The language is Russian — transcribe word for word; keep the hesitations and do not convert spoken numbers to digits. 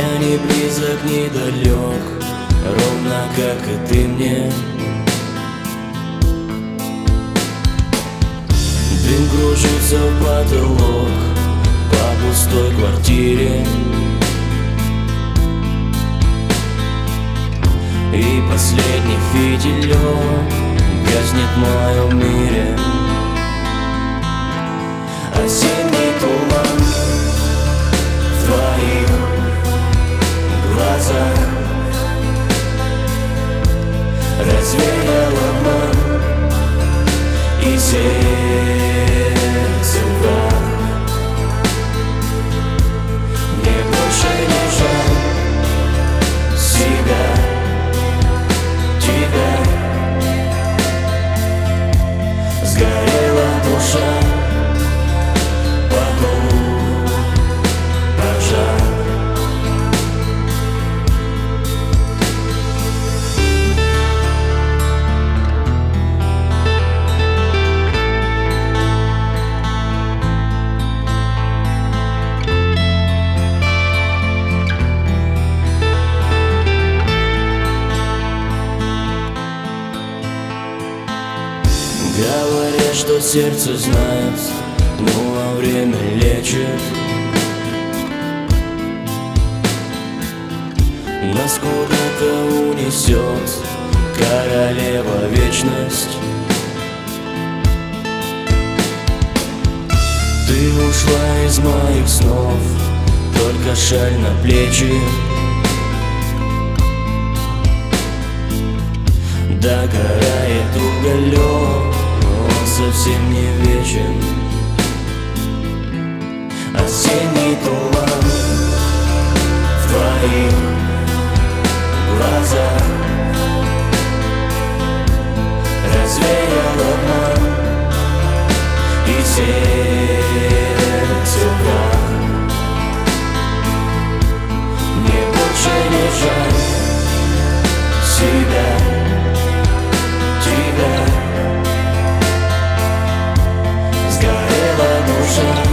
Я не близок, не далек, ровно как и ты мне. Дым кружится в потолок по пустой квартире, и последний фитилек гаснет в моем мире. Осенний туман в твоих глазах развеял обман и сердце враг. Мне больше не жаль себя, тебя. Сгорела душа, погуб пожар. Говорят, что сердце знает, но а время лечит. Нас куда-то унесет королева вечность. Ты ушла из моих снов, только шаль на плечи. Догорает уголек, он совсем не вечен. Осенний туман в твоих глазах развеял обман и сердце враг. Мне больше не жаль себя, тебя. Сгорела душа,